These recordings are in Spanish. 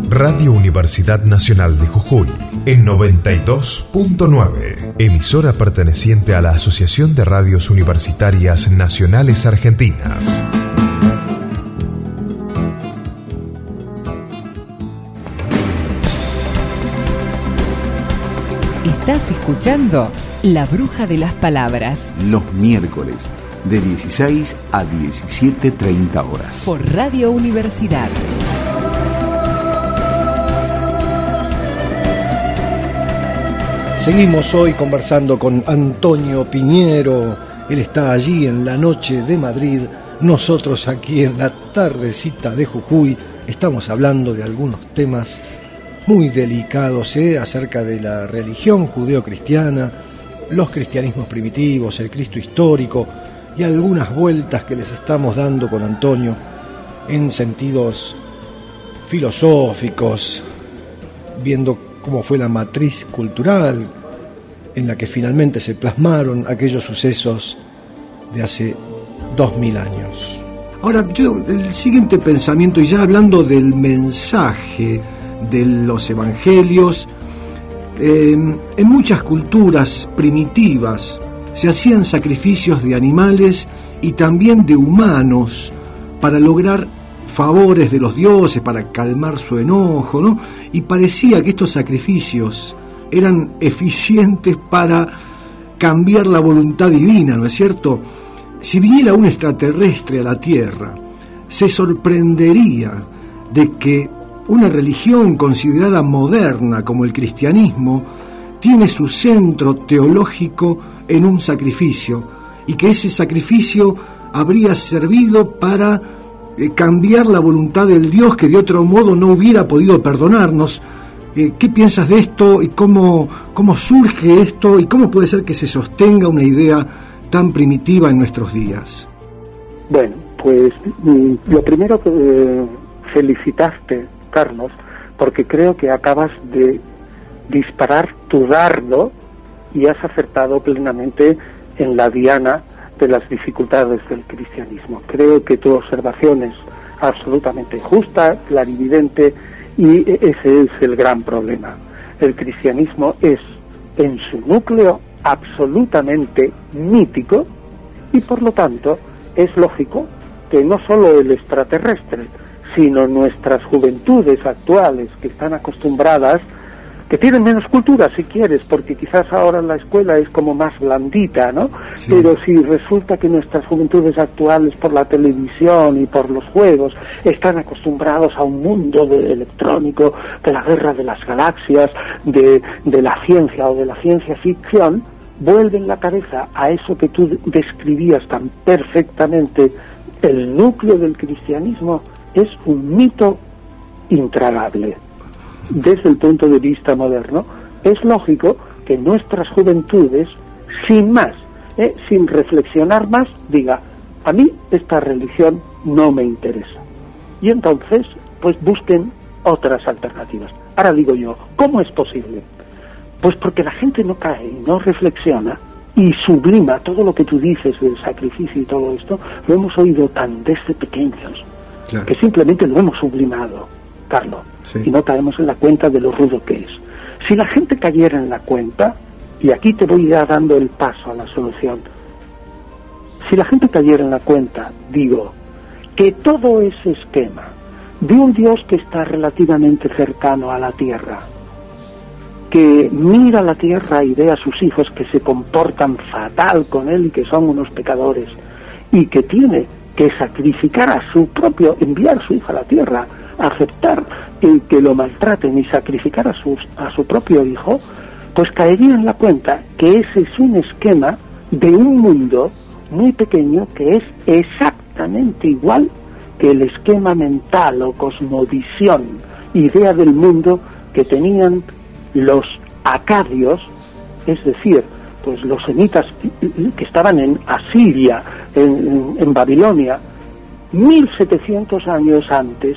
Radio Universidad Nacional de Jujuy, en 92.9, emisora perteneciente a la Asociación de Radios Universitarias Nacionales Argentinas. Estás escuchando La Bruja de las Palabras. Los miércoles, de 16 a 17:30 horas. Por Radio Universidad. Seguimos hoy conversando con Antonio Piñero. Él está allí en la noche de Madrid. Nosotros aquí en la tardecita de Jujuy estamos hablando de algunos temas muy delicados acerca de la religión judeo-cristiana, los cristianismos primitivos, el Cristo histórico y algunas vueltas que les estamos dando con Antonio en sentidos filosóficos, viendo cómo fue la matriz cultural en la que finalmente se plasmaron aquellos sucesos de hace 2000 años. Ahora, el siguiente pensamiento, y ya hablando del mensaje de los evangelios, en muchas culturas primitivas se hacían sacrificios de animales y también de humanos para lograr favores de los dioses, para calmar su enojo, ¿no? Y parecía que estos sacrificios eran eficientes para cambiar la voluntad divina, ¿no es cierto? Si viniera un extraterrestre a la Tierra, se sorprendería de que una religión considerada moderna como el cristianismo tiene su centro teológico en un sacrificio, y que ese sacrificio habría servido para cambiar la voluntad del Dios que de otro modo no hubiera podido perdonarnos. ¿Qué piensas de esto y cómo surge esto y cómo puede ser que se sostenga una idea tan primitiva en nuestros días? Bueno, pues lo primero que felicitarte, Carlos, porque creo que acabas de disparar tu dardo y has acertado plenamente en la diana de las dificultades del cristianismo. Creo que tu observación es absolutamente justa, clarividente, y ese es el gran problema. El cristianismo es, en su núcleo, absolutamente mítico, y por lo tanto es lógico que no solo el extraterrestre, sino nuestras juventudes actuales, que están acostumbradas, que tienen menos cultura si quieres, porque quizás ahora la escuela es como más blandita, ¿no? Sí. Pero si resulta que nuestras juventudes actuales, por la televisión y por los juegos, están acostumbrados a un mundo electrónico, de la guerra de las galaxias, de la ciencia o de la ciencia ficción, vuelven la cabeza a eso que tú describías tan perfectamente. El núcleo del cristianismo es un mito intragable. Desde el punto de vista moderno, es lógico que nuestras juventudes, sin más, sin reflexionar más, diga: a mí esta religión no me interesa. Y entonces, pues busquen otras alternativas. Ahora digo yo, ¿cómo es posible? Pues porque la gente no cae y no reflexiona y sublima todo lo que tú dices del sacrificio y todo esto. Lo hemos oído tan desde pequeños, claro, que simplemente lo hemos sublimado, Carlos, sí, y no caemos en la cuenta de lo rudo que es. Si la gente cayera en la cuenta, y aquí te voy ya dando el paso a la solución, si la gente cayera en la cuenta, digo, que todo ese esquema de un Dios que está relativamente cercano a la tierra, que mira la tierra y ve a sus hijos que se comportan fatal con él y que son unos pecadores, y que tiene que sacrificar a su propio, enviar a su hijo a la tierra, aceptar que lo maltraten y sacrificar a su propio hijo, pues caería en la cuenta que ese es un esquema de un mundo muy pequeño que es exactamente igual que el esquema mental o cosmovisión, idea del mundo que tenían los acadios, es decir, pues los semitas que estaban en Asiria, en Babilonia, 1700 años antes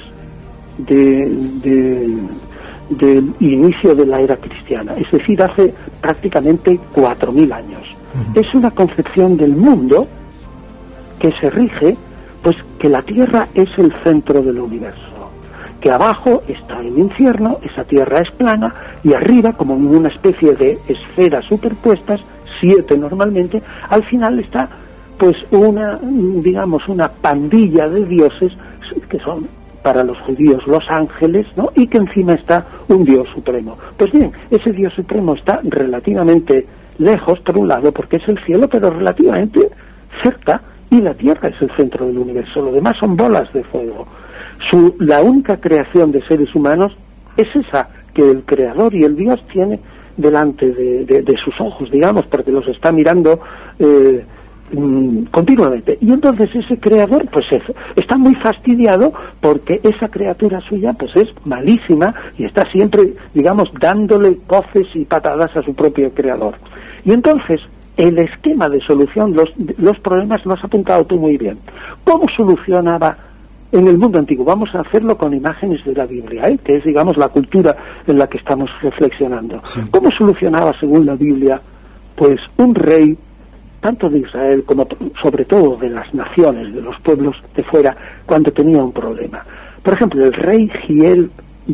del inicio de la era cristiana, es decir, hace prácticamente 4000 años. Uh-huh. Es una concepción del mundo que se rige, pues que la Tierra es el centro del universo, que abajo está el infierno, esa tierra es plana, y arriba, como en una especie de esferas superpuestas, 7 normalmente, al final está pues una pandilla de dioses que son para los judíos los ángeles, ¿no? Y que encima está un Dios supremo. Pues bien, ese Dios supremo está relativamente lejos, por un lado, porque es el cielo, pero relativamente cerca, y la tierra es el centro del universo, lo demás son bolas de fuego. La única creación de seres humanos es esa que el creador y el Dios tiene delante de sus ojos, digamos, porque los está mirando continuamente. Y entonces ese creador pues está muy fastidiado porque esa criatura suya pues es malísima y está siempre, digamos, dándole coces y patadas a su propio creador. Y entonces el esquema de solución, los problemas lo has apuntado tú muy bien. ¿Cómo solucionaba en el mundo antiguo? Vamos a hacerlo con imágenes de la Biblia, que es, digamos, la cultura en la que estamos reflexionando. Sí. ¿Cómo solucionaba, según la Biblia, pues un rey, tanto de Israel como sobre todo de las naciones, de los pueblos de fuera, cuando tenía un problema? Por ejemplo, el rey Giel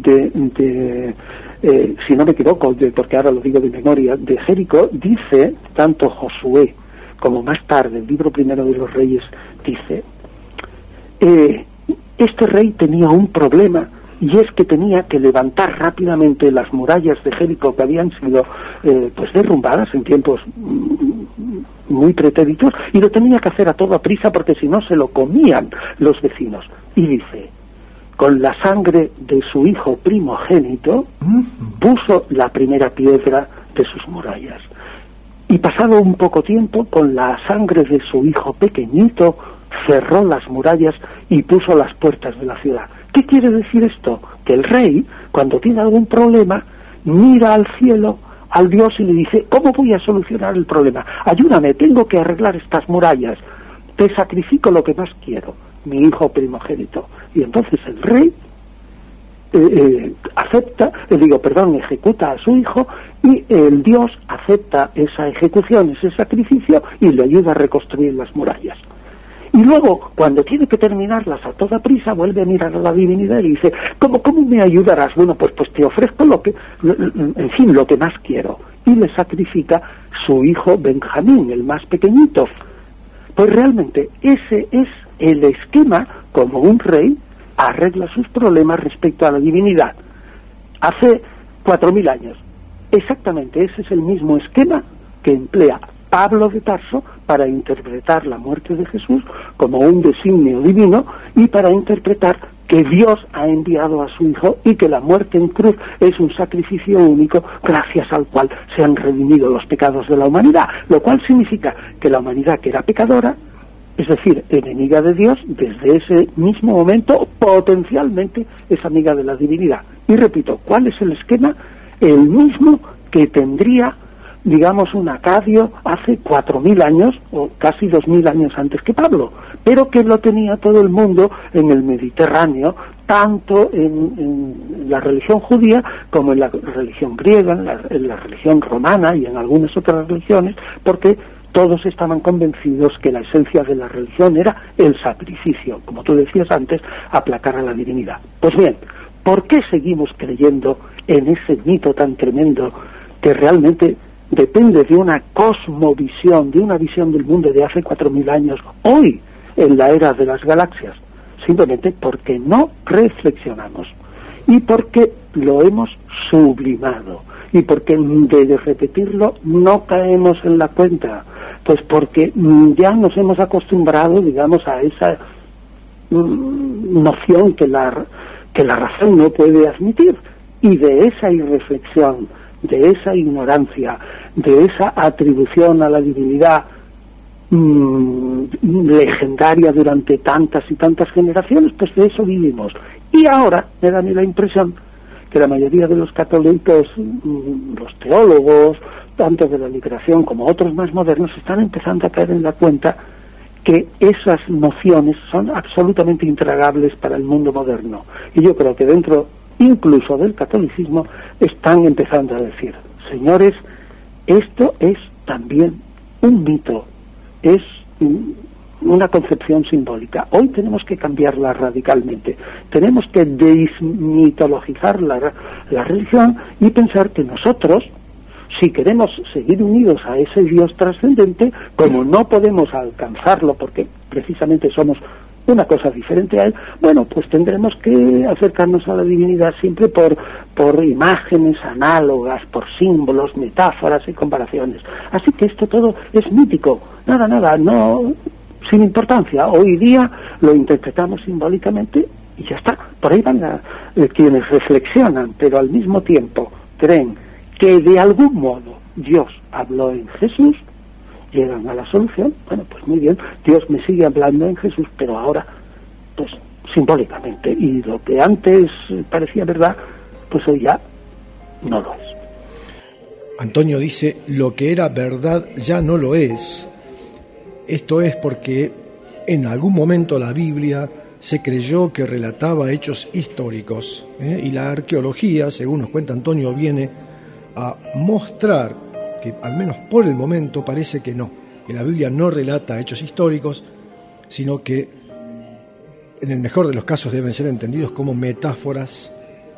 si no me equivoco, porque ahora lo digo de memoria, de Jericó, dice, tanto Josué como más tarde, el libro primero de los reyes, dice, este rey tenía un problema, y es que tenía que levantar rápidamente las murallas de Jericó que habían sido pues derrumbadas en tiempos muy pretéritos, y lo tenía que hacer a toda prisa porque si no se lo comían los vecinos. Y dice, con la sangre de su hijo primogénito puso la primera piedra de sus murallas, y pasado un poco tiempo, con la sangre de su hijo pequeñito cerró las murallas y puso las puertas de la ciudad. ¿Qué quiere decir esto? Que el rey, cuando tiene algún problema, mira al cielo, al Dios, y le dice, ¿cómo voy a solucionar el problema? Ayúdame, tengo que arreglar estas murallas, te sacrifico lo que más quiero, mi hijo primogénito. Y entonces el rey ejecuta a su hijo, y el Dios acepta esa ejecución, ese sacrificio, y le ayuda a reconstruir las murallas. Y luego, cuando tiene que terminarlas a toda prisa, vuelve a mirar a la divinidad y dice, ¿cómo me ayudarás? Bueno, pues te ofrezco lo que más quiero. Y le sacrifica su hijo Benjamín, el más pequeñito. Pues realmente ese es el esquema como un rey arregla sus problemas respecto a la divinidad. Hace 4.000 años. Exactamente, ese es el mismo esquema que emplea Pablo de Tarso para interpretar la muerte de Jesús como un designio divino, y para interpretar que Dios ha enviado a su Hijo y que la muerte en cruz es un sacrificio único gracias al cual se han redimido los pecados de la humanidad, lo cual significa que la humanidad, que era pecadora, es decir, enemiga de Dios, desde ese mismo momento potencialmente es amiga de la divinidad. Y repito, ¿cuál es el esquema? El mismo que tendría, digamos, un Acadio hace 4.000 años, o casi 2.000 años antes que Pablo, pero que lo tenía todo el mundo en el Mediterráneo, tanto en la religión judía como en la religión griega, en la religión romana y en algunas otras religiones, porque todos estaban convencidos que la esencia de la religión era el sacrificio, como tú decías antes, aplacar a la divinidad. Pues bien, ¿por qué seguimos creyendo en ese mito tan tremendo que realmente depende de una cosmovisión, de una visión del mundo de hace 4.000 años, hoy, en la era de las galaxias? Simplemente porque no reflexionamos, y porque lo hemos sublimado, y porque de repetirlo no caemos en la cuenta, pues porque ya nos hemos acostumbrado, digamos, a esa noción que la razón no puede admitir, y de esa irreflexión, de esa ignorancia, de esa atribución a la divinidad legendaria durante tantas y tantas generaciones, pues de eso vivimos. Y ahora me da a mí la impresión que la mayoría de los católicos, los teólogos, tanto de la liberación como otros más modernos, están empezando a caer en la cuenta que esas nociones son absolutamente intragables para el mundo moderno. Y yo creo que dentro incluso del catolicismo están empezando a decir, señores, esto es también un mito, es una concepción simbólica. Hoy tenemos que cambiarla radicalmente. Tenemos que desmitologizar la religión y pensar que nosotros, si queremos seguir unidos a ese Dios trascendente, como no podemos alcanzarlo porque precisamente somos una cosa diferente a él, bueno, pues tendremos que acercarnos a la divinidad siempre por imágenes análogas, por símbolos, metáforas y comparaciones. Así que esto todo es mítico, nada, no, sin importancia. Hoy día lo interpretamos simbólicamente y ya está. Por ahí van quienes reflexionan, pero al mismo tiempo creen que de algún modo Dios habló en Jesús, llegan a la solución. Bueno, pues muy bien, Dios me sigue hablando en Jesús, pero ahora, pues simbólicamente, y lo que antes parecía verdad, pues hoy ya no lo es. Antonio dice, lo que era verdad ya no lo es. Esto es porque en algún momento la Biblia se creyó que relataba hechos históricos, y la arqueología, según nos cuenta Antonio, viene a mostrar que al menos por el momento parece que no, que la Biblia no relata hechos históricos, sino que en el mejor de los casos deben ser entendidos como metáforas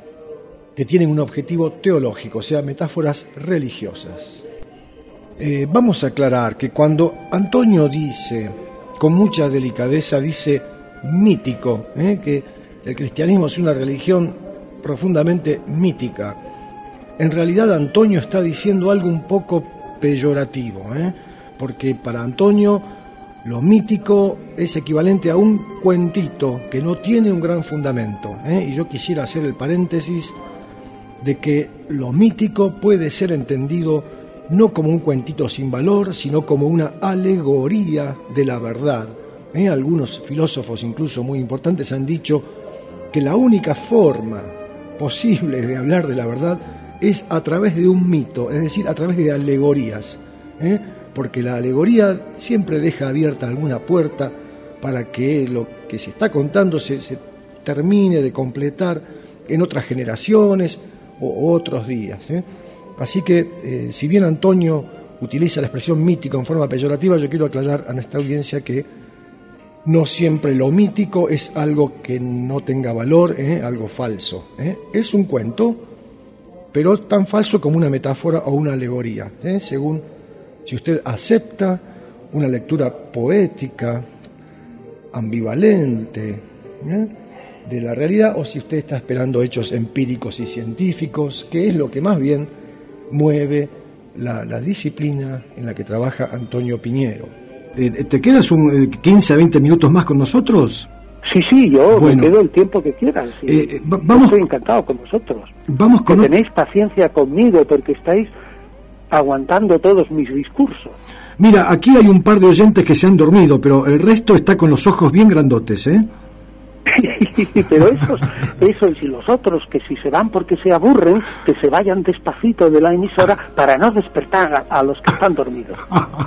que tienen un objetivo teológico, o sea, metáforas religiosas. Vamos a aclarar que cuando Antonio dice, con mucha delicadeza, dice mítico, que el cristianismo es una religión profundamente mítica, en realidad Antonio está diciendo algo un poco peyorativo, porque para Antonio lo mítico es equivalente a un cuentito que no tiene un gran fundamento, y yo quisiera hacer el paréntesis de que lo mítico puede ser entendido no como un cuentito sin valor, sino como una alegoría de la verdad. Algunos filósofos, incluso muy importantes, han dicho que la única forma posible de hablar de la verdad es a través de un mito, es decir, a través de alegorías, porque la alegoría siempre deja abierta alguna puerta para que lo que se está contando se termine de completar en otras generaciones o otros días. Así que, si bien Antonio utiliza la expresión mítico en forma peyorativa, yo quiero aclarar a nuestra audiencia que no siempre lo mítico es algo que no tenga valor, algo falso. Es un cuento, pero tan falso como una metáfora o una alegoría, según si usted acepta una lectura poética, ambivalente, de la realidad, o si usted está esperando hechos empíricos y científicos, que es lo que más bien mueve la disciplina en la que trabaja Antonio Piñero. ¿Te quedas 15 a 20 minutos más con nosotros? Sí, yo me quedo el tiempo que quieras. Vamos, estoy encantado con vosotros. Tenéis paciencia conmigo porque estáis aguantando todos mis discursos. Mira, aquí hay un par de oyentes que se han dormido, pero el resto está con los ojos bien grandotes, Pero esos y los otros que si se van porque se aburren, que se vayan despacito de la emisora para no despertar a los que están dormidos.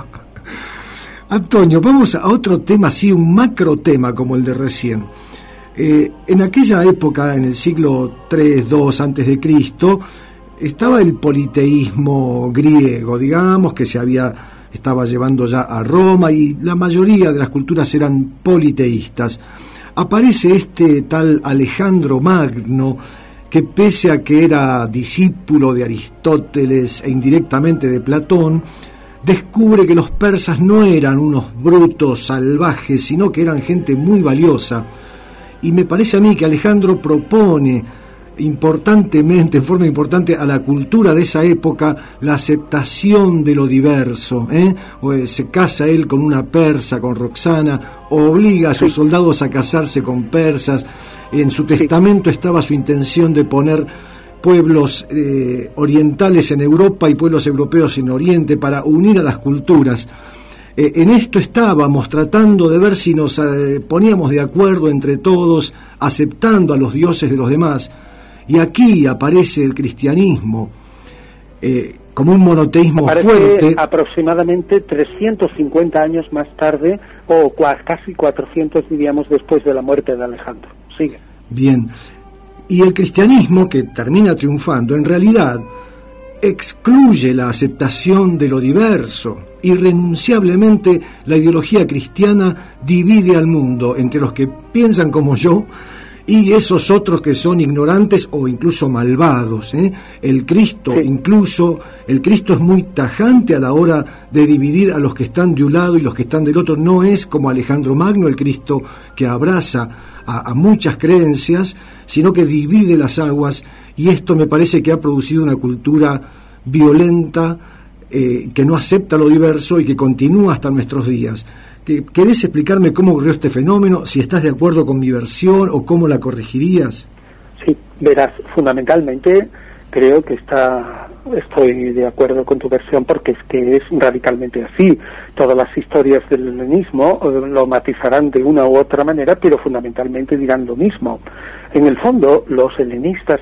Antonio, vamos a otro tema, sí, un macro tema como el de recién. En aquella época, en el siglo III, II antes de Cristo, estaba el politeísmo griego, digamos, que estaba llevando ya a Roma, y la mayoría de las culturas eran politeístas. Aparece este tal Alejandro Magno, que pese a que era discípulo de Aristóteles e indirectamente de Platón, descubre que los persas no eran unos brutos salvajes, sino que eran gente muy valiosa. Y me parece a mí que Alejandro propone importantemente, en forma importante, a la cultura de esa época la aceptación de lo diverso. Se casa él con una persa, con Roxana, obliga a sus soldados a casarse con persas. En su testamento estaba su intención de poner pueblos orientales en Europa y pueblos europeos en Oriente para unir a las culturas. En esto estábamos tratando de ver si nos poníamos de acuerdo entre todos, aceptando a los dioses de los demás. Y aquí aparece el cristianismo como un monoteísmo fuerte. Aproximadamente 350 años más tarde, o casi 400, diríamos, después de la muerte de Alejandro. Sigue. Bien. Y el cristianismo, que termina triunfando, en realidad excluye la aceptación de lo diverso. Irrenunciablemente, la ideología cristiana divide al mundo entre los que piensan como yo y esos otros que son ignorantes o incluso malvados. El Cristo, incluso, el Cristo es muy tajante a la hora de dividir a los que están de un lado y los que están del otro. No es como Alejandro Magno, el Cristo que abraza a muchas creencias, sino que divide las aguas, y esto me parece que ha producido una cultura violenta, que no acepta lo diverso y que continúa hasta nuestros días. ¿Querés explicarme cómo ocurrió este fenómeno? Si estás de acuerdo con mi versión o cómo la corregirías. Sí, verás, fundamentalmente creo que estoy de acuerdo con tu versión, porque es que es radicalmente así. Todas las historias del helenismo lo matizarán de una u otra manera, pero fundamentalmente dirán lo mismo. En el fondo, los helenistas,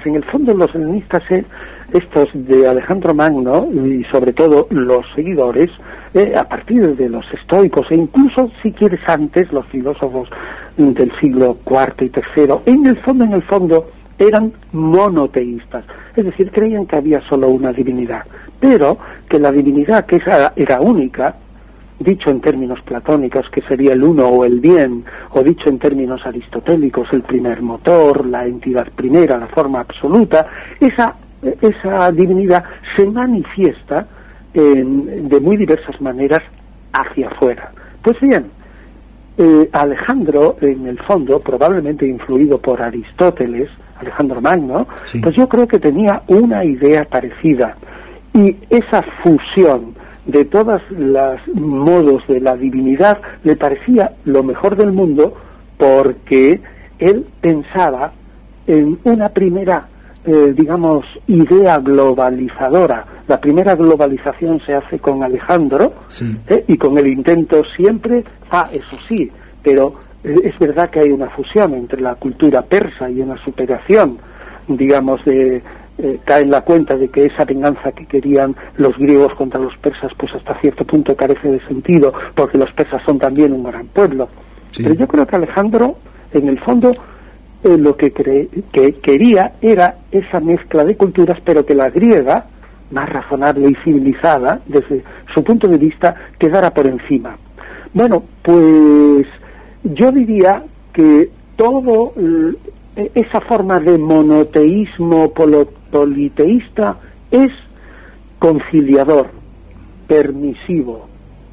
estos de Alejandro Magno, y sobre todo los seguidores, a partir de los estoicos, e incluso, si quieres antes, los filósofos del siglo IV y III, en el fondo, eran monoteístas, es decir, creían que había solo una divinidad, pero que la divinidad, que era única, dicho en términos platónicos, que sería el uno o el bien, o dicho en términos aristotélicos, el primer motor, la entidad primera, la forma absoluta, esa divinidad se manifiesta de muy diversas maneras hacia afuera. Pues bien, Alejandro, en el fondo, probablemente influido por Aristóteles, Alejandro Magno, sí, pues yo creo que tenía una idea parecida, y esa fusión de todos los modos de la divinidad le parecía lo mejor del mundo, porque él pensaba en una primera idea globalizadora. La primera globalización se hace con Alejandro, sí, y con el intento siempre, eso sí, pero es verdad que hay una fusión entre la cultura persa y una superación, digamos, cae en la cuenta de que esa venganza que querían los griegos contra los persas, pues hasta cierto punto carece de sentido, porque los persas son también un gran pueblo. Sí. Pero yo creo que Alejandro, en el fondo, lo que quería era esa mezcla de culturas, pero que la griega, más razonable y civilizada, desde su punto de vista, quedara por encima. Bueno, pues yo diría que todo esa forma de monoteísmo politeísta es conciliador, permisivo,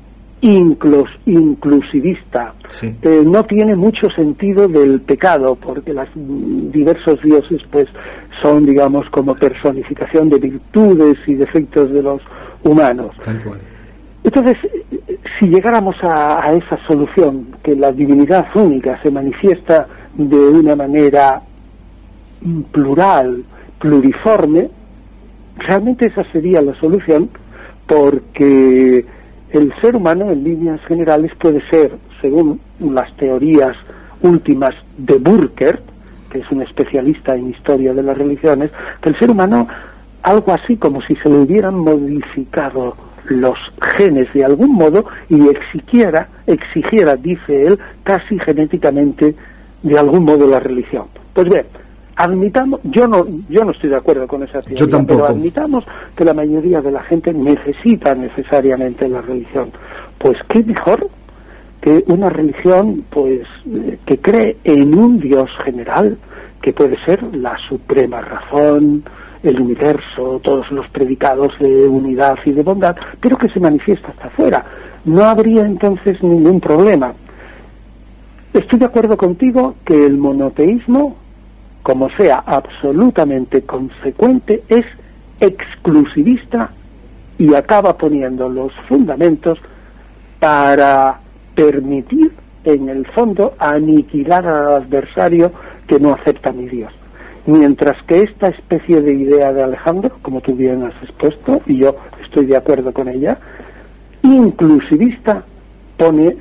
inclusivista. Sí. No tiene mucho sentido del pecado, porque los diversos dioses pues son, digamos, como personificación de virtudes y defectos de los humanos. Tal cual. Entonces, si llegáramos a esa solución, que la divinidad única se manifiesta de una manera plural, pluriforme, realmente esa sería la solución, porque el ser humano, en líneas generales, puede ser, según las teorías últimas de Burkert, que es un especialista en historia de las religiones, que el ser humano, algo así como si se le hubieran modificado los genes de algún modo y exigiera, dice él, casi genéticamente de algún modo la religión. Pues bien, admitamos, yo no estoy de acuerdo con esa teoría, pero admitamos que la mayoría de la gente necesita necesariamente la religión. Pues qué mejor que una religión pues que cree en un Dios general, que puede ser la suprema razón, el universo, todos los predicados de unidad y de bondad, pero que se manifiesta hasta afuera. No habría entonces ningún problema. Estoy de acuerdo contigo que el monoteísmo, como sea absolutamente consecuente, es exclusivista y acaba poniendo los fundamentos para permitir, en el fondo, aniquilar al adversario que no acepta ni Dios. Mientras que esta especie de idea de Alejandro, como tú bien has expuesto, y yo estoy de acuerdo con ella, inclusivista, pone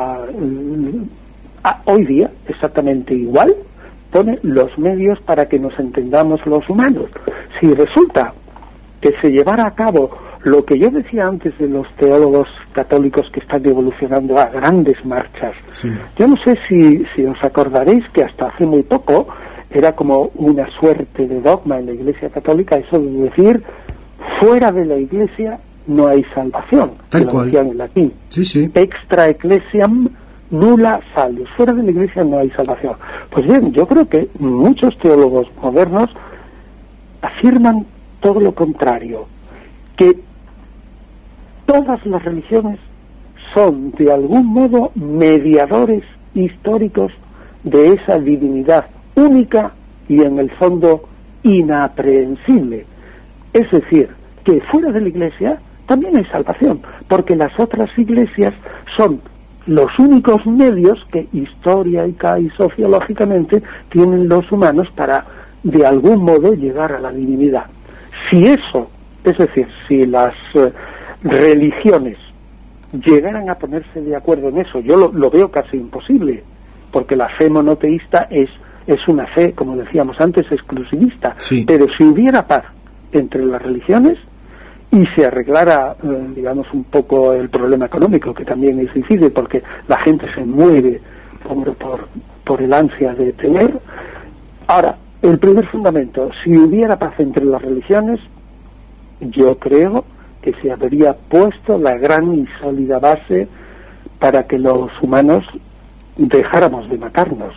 hoy día exactamente igual, pone los medios para que nos entendamos los humanos. Si resulta que se llevara a cabo lo que yo decía antes de los teólogos católicos que están evolucionando a grandes marchas, sí. Yo no sé si os acordaréis que hasta hace muy poco era como una suerte de dogma en la Iglesia Católica eso de decir fuera de la Iglesia no hay salvación. Tal cual. Decían en latín. Sí, sí. Extra ecclesiam nulla salus. Fuera de la Iglesia no hay salvación. Pues bien, yo creo que muchos teólogos modernos afirman todo lo contrario, que todas las religiones son de algún modo mediadores históricos de esa divinidad única y en el fondo inaprehensible. Es decir, que fuera de la Iglesia también hay salvación, porque las otras iglesias son los únicos medios que histórica y sociológicamente tienen los humanos para de algún modo llegar a la divinidad. Si eso, es decir, si las religiones llegaran a ponerse de acuerdo en eso, yo lo veo casi imposible, porque la fe monoteísta es una fe, como decíamos antes, exclusivista. Sí. Pero si hubiera paz entre las religiones y se arreglara, digamos, un poco el problema económico, que también es difícil porque la gente se muere por el ansia de tener. Ahora, el primer fundamento, si hubiera paz entre las religiones, yo creo que se habría puesto la gran y sólida base para que los humanos dejáramos de matarnos.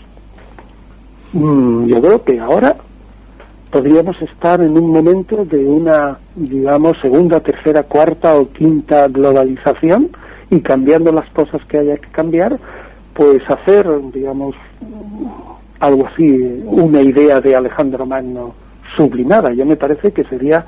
Yo creo que ahora podríamos estar en un momento de una, digamos, segunda, tercera, cuarta o quinta globalización, y cambiando las cosas que haya que cambiar, pues hacer, digamos, algo así, una idea de Alejandro Magno sublimada. Yo me parece que sería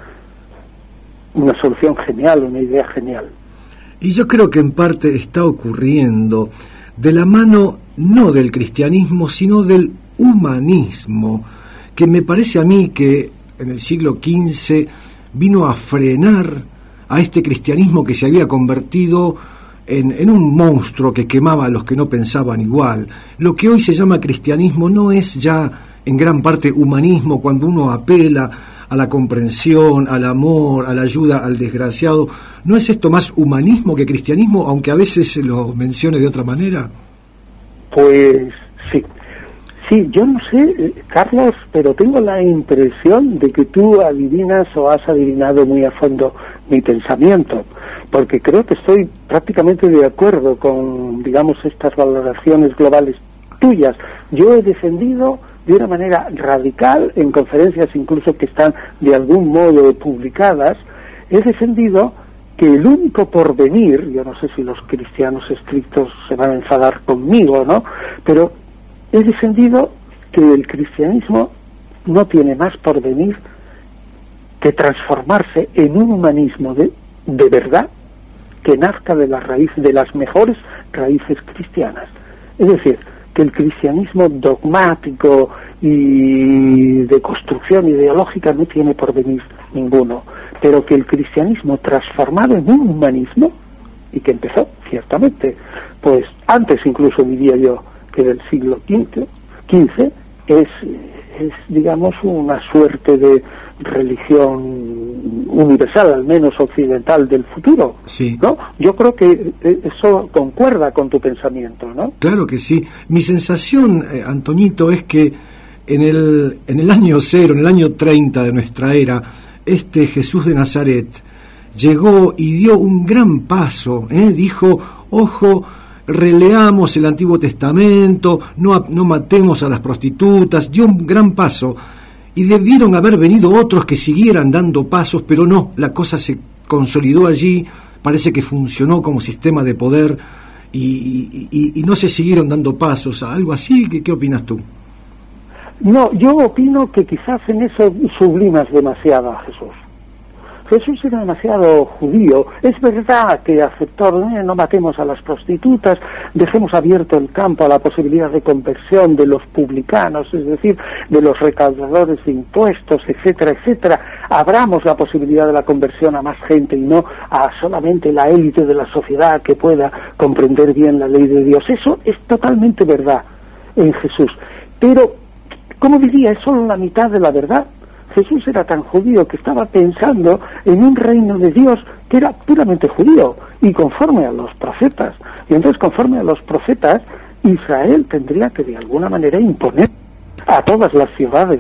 una solución genial, una idea genial. Y yo creo que en parte está ocurriendo de la mano no del cristianismo, sino del humanismo, que me parece a mí que en el siglo XV vino a frenar a este cristianismo que se había convertido en un monstruo que quemaba a los que no pensaban igual. Lo que hoy se llama cristianismo no es ya en gran parte humanismo, cuando uno apela a la comprensión, al amor, a la ayuda al desgraciado. ¿No es esto más humanismo que cristianismo, aunque a veces se lo mencione de otra manera? Pues sí. Sí, yo no sé, Carlos, pero tengo la impresión de que tú adivinas o has adivinado muy a fondo mi pensamiento, porque creo que estoy prácticamente de acuerdo con, digamos, estas valoraciones globales tuyas. Yo he defendido de una manera radical, en conferencias incluso que están de algún modo publicadas, he defendido que el único porvenir, yo no sé si los cristianos estrictos se van a enfadar conmigo, ¿no?, pero he defendido que el cristianismo no tiene más porvenir que transformarse en un humanismo de verdad que nazca de la raíz, de las mejores raíces cristianas. Es decir, que el cristianismo dogmático y de construcción ideológica no tiene porvenir ninguno, pero que el cristianismo transformado en un humanismo, y que empezó ciertamente, pues antes incluso diría yo que del siglo XV, es digamos una suerte de religión universal, al menos occidental, del futuro. Sí. ¿No? Yo creo que eso concuerda con tu pensamiento, ¿no? Claro que sí. Mi sensación, Antoñito, es que en el año 0, en el año 30 de nuestra era, este Jesús de Nazaret llegó y dio un gran paso, dijo, ojo, releamos el Antiguo Testamento, no matemos a las prostitutas, dio un gran paso, y debieron haber venido otros que siguieran dando pasos, pero no, la cosa se consolidó allí, parece que funcionó como sistema de poder, y no se siguieron dando pasos, algo así. ¿Qué opinas tú? No, yo opino que quizás en eso sublimas demasiado a Jesús. Jesús era demasiado judío. Es verdad que aceptó, no matemos a las prostitutas, dejemos abierto el campo a la posibilidad de conversión de los publicanos, es decir, de los recaudadores de impuestos, etcétera, etcétera. Abramos la posibilidad de la conversión a más gente y no a solamente la élite de la sociedad que pueda comprender bien la ley de Dios. Eso es totalmente verdad en Jesús. Pero, como diría, es solo la mitad de la verdad. Jesús era tan judío que estaba pensando en un reino de Dios que era puramente judío y conforme a los profetas. Y entonces, conforme a los profetas, Israel tendría que de alguna manera imponer a todas las ciudades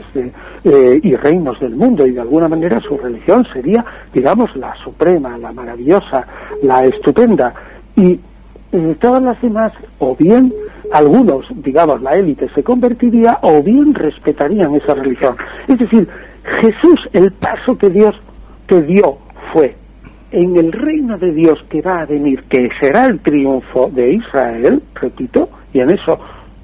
y reinos del mundo, y de alguna manera su religión sería, digamos, la suprema, la maravillosa, la estupenda, y todas las demás, o bien algunos, digamos, la élite se convertiría, o bien respetarían esa religión. Es decir, Jesús, el paso que Dios te dio fue, en el reino de Dios que va a venir, que será el triunfo de Israel, repito, y en eso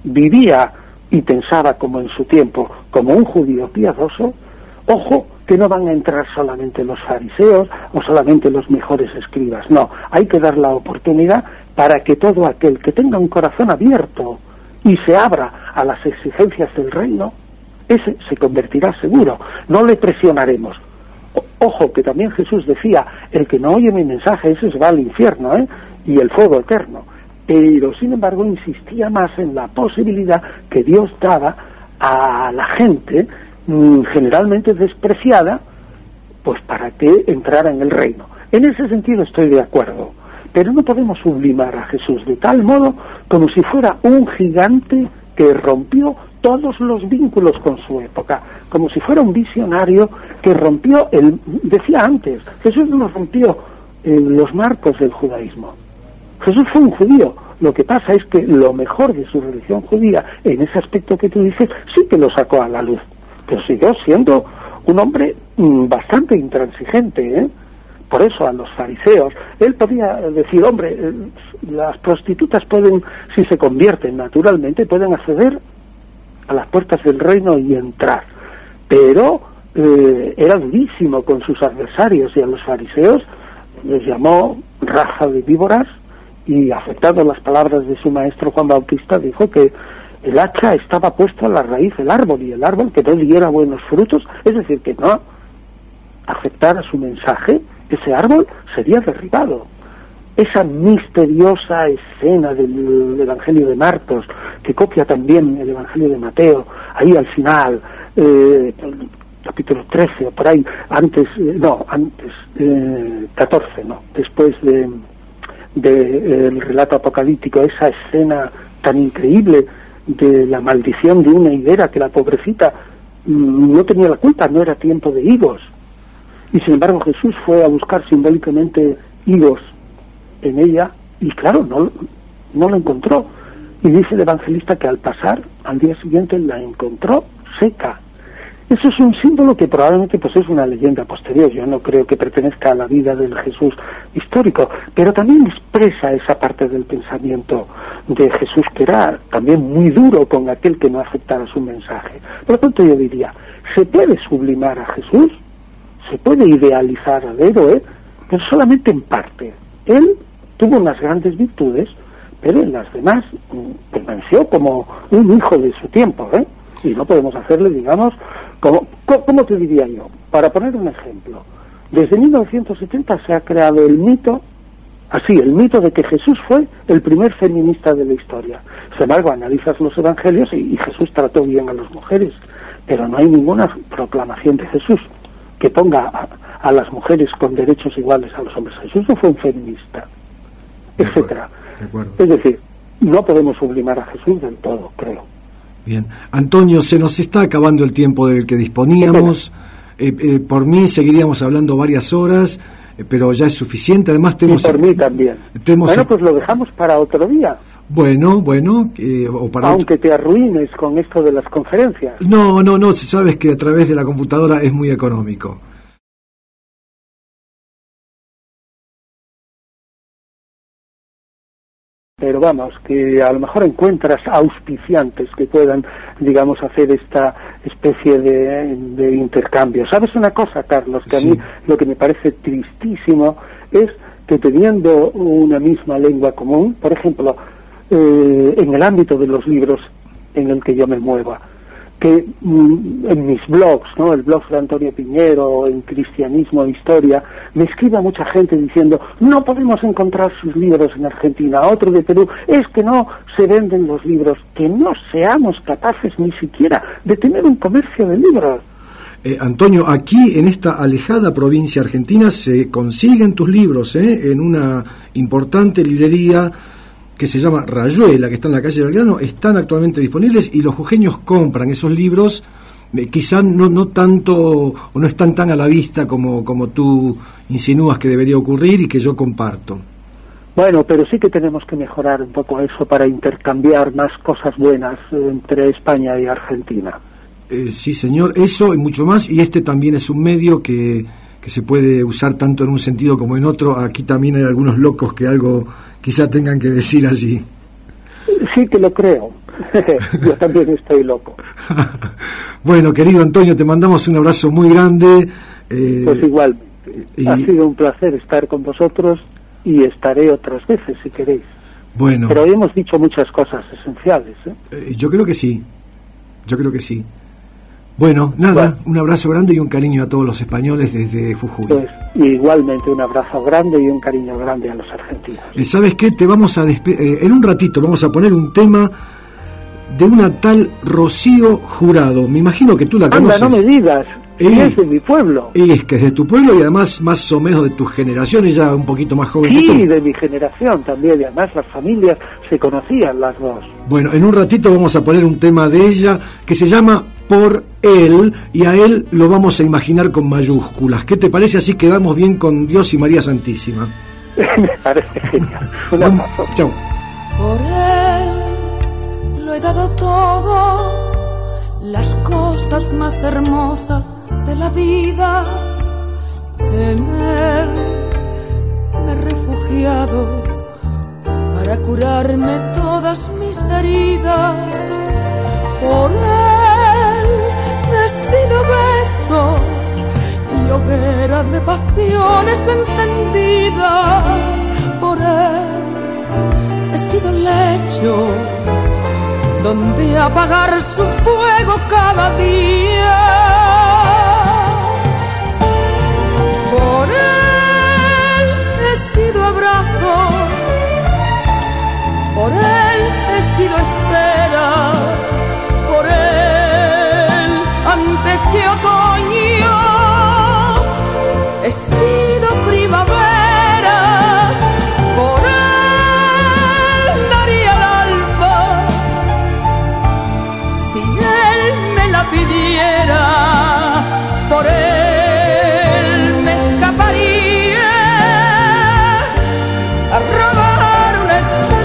vivía y pensaba como en su tiempo, como un judío piadoso. Ojo, que no van a entrar solamente los fariseos o solamente los mejores escribas, no, hay que dar la oportunidad para que todo aquel que tenga un corazón abierto y se abra a las exigencias del reino, ese se convertirá seguro, no le presionaremos. Ojo, que también Jesús decía, el que no oye mi mensaje, ese se va al infierno, y el fuego eterno. Pero, sin embargo, insistía más en la posibilidad que Dios daba a la gente, generalmente despreciada, pues para que entrara en el reino. En ese sentido estoy de acuerdo, pero no podemos sublimar a Jesús de tal modo como si fuera un gigante que rompió todos los vínculos con su época, como si fuera un visionario que rompió decía antes, Jesús no rompió los marcos del judaísmo. Jesús fue un judío. Lo que pasa es que lo mejor de su religión judía, en ese aspecto que tú dices, sí que lo sacó a la luz, pero siguió siendo un hombre bastante intransigente, Por eso a los fariseos, él podía decir, hombre, las prostitutas pueden, si se convierten naturalmente, pueden acceder a las puertas del reino y entrar, pero era durísimo con sus adversarios, y a los fariseos les llamó raza de víboras, y afectando las palabras de su maestro Juan Bautista, dijo que el hacha estaba puesto a la raíz del árbol, y el árbol que no diera buenos frutos, es decir, que no afectara su mensaje, ese árbol sería derribado. Esa misteriosa escena del Evangelio de Marcos, que copia también el Evangelio de Mateo, ahí al final, capítulo 13 o por ahí, 14, después del relato apocalíptico, esa escena tan increíble de la maldición de una higuera que la pobrecita no tenía la culpa, no era tiempo de higos, y sin embargo Jesús fue a buscar simbólicamente higos en ella, y claro, no la encontró, y dice el evangelista que al pasar al día siguiente la encontró seca. Eso es un símbolo que probablemente pues es una leyenda posterior, yo no creo que pertenezca a la vida del Jesús histórico, pero también expresa esa parte del pensamiento de Jesús, que era también muy duro con aquel que no aceptara su mensaje. Por lo tanto yo diría, se puede sublimar a Jesús, se puede idealizar al héroe, pero solamente en parte. Él tuvo unas grandes virtudes, pero en las demás permaneció como un hijo de su tiempo, y no podemos hacerle, digamos, ¿cómo te diría yo? Para poner un ejemplo, desde 1970 se ha creado el mito, el mito de que Jesús fue el primer feminista de la historia. Sin embargo, analizas los evangelios y Jesús trató bien a las mujeres, pero no hay ninguna proclamación de Jesús que ponga a las mujeres con derechos iguales a los hombres. Jesús no fue un feminista, etcétera. Es decir, no podemos sublimar a Jesús del todo, creo. Bien, Antonio, se nos está acabando el tiempo del que disponíamos. Por mí seguiríamos hablando varias horas, pero ya es suficiente. Además tenemos... Y por mí también. Bueno, pues lo dejamos para otro día. Bueno, o para aunque te arruines con esto de las conferencias. No, sabes que a través de la computadora es muy económico. Pero vamos, que a lo mejor encuentras auspiciantes que puedan, digamos, hacer esta especie de intercambio. ¿Sabes una cosa, Carlos? Que a mí lo que me parece tristísimo es que teniendo una misma lengua común, por ejemplo, en el ámbito de los libros en el que yo me mueva, que en mis blogs, el blog de Antonio Piñero, en Cristianismo e Historia, me escribe mucha gente diciendo, no podemos encontrar sus libros en Argentina, otro de Perú, es que no se venden los libros, que no seamos capaces ni siquiera de tener un comercio de libros. Antonio, aquí en esta alejada provincia argentina se consiguen tus libros, en una importante librería que se llama Rayuela, que está en la calle Belgrano, están actualmente disponibles y los jujeños compran esos libros, quizá no tanto, o no están tan a la vista como tú insinúas que debería ocurrir y que yo comparto. Bueno, pero sí que tenemos que mejorar un poco eso para intercambiar más cosas buenas entre España y Argentina. Sí, señor, eso y mucho más, y este también es un medio que se puede usar tanto en un sentido como en otro. Aquí también hay algunos locos que algo quizá tengan que decir allí. Sí que lo creo. Yo también estoy loco. Bueno, querido Antonio, te mandamos un abrazo muy grande. Pues igualmente. Ha sido un placer estar con vosotros y estaré otras veces si queréis. Bueno. Pero hoy hemos dicho muchas cosas esenciales, ¿eh? Yo creo que sí. Bueno, nada, un abrazo grande y un cariño a todos los españoles desde Jujuy. Pues igualmente un abrazo grande y un cariño grande a los argentinos. ¿Sabes qué? Te vamos a en un ratito vamos a poner un tema de una tal Rocío Jurado. Me imagino que tú la conoces. Anda, no me digas. Es de mi pueblo. Y es que es de tu pueblo y además más o menos de tu generación, ella un poquito más joven. Sí, de mi generación también, y además las familias se conocían las dos. Bueno, en un ratito vamos a poner un tema de ella que se llama Por Él, y a él lo vamos a imaginar con mayúsculas. ¿Qué te parece? Así quedamos bien con Dios y María Santísima. Me parece genial. Un abrazo. Chao. Por él lo he dado todo, las cosas más hermosas de la vida. En él me he refugiado para curarme todas mis heridas. Por él me he sido beso y hoguera de pasiones encendidas. Por él he sido lecho donde apagar su fuego cada día. Por él he sido abrazo, por él he sido espera, por él antes que otoño he sido primavera. Por él daría el alma si él me la pidiera. Por él me escaparía a robar una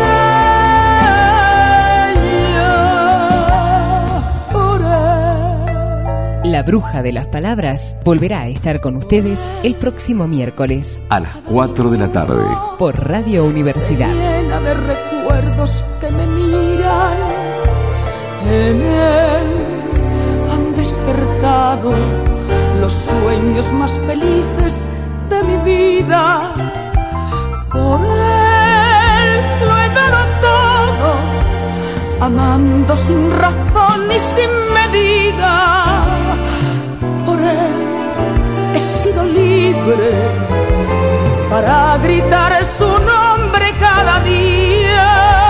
estrella. Por él. La Bruja de las Palabras volverá a estar con ustedes el próximo miércoles a las 4 de la tarde por Radio Universidad. Llena de recuerdos que me miran. En él han despertado los sueños más felices de mi vida. Por él lo he dado todo, amando sin razón y sin medida. Por él he sido libre para gritar su nombre cada día.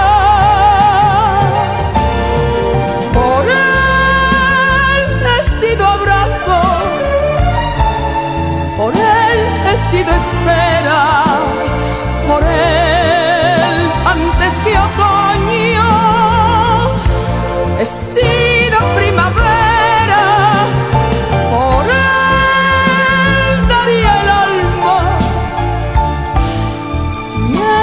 Por él he sido abrazo, por él he sido espera, por él antes que otoño he sido primavera. Por él daría el alma si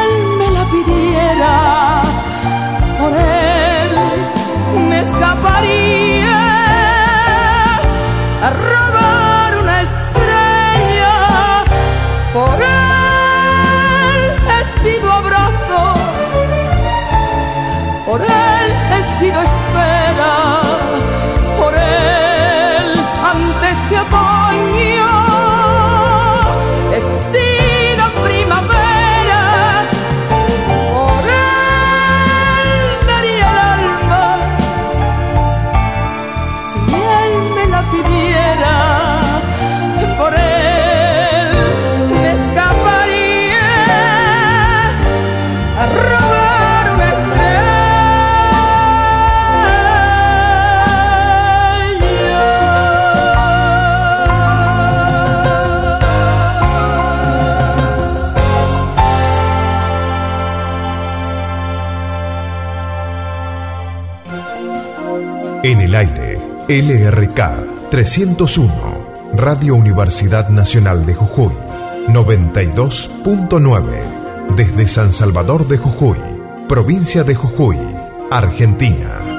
En el aire, LRK 301, Radio Universidad Nacional de Jujuy, 92.9, desde San Salvador de Jujuy, provincia de Jujuy, Argentina.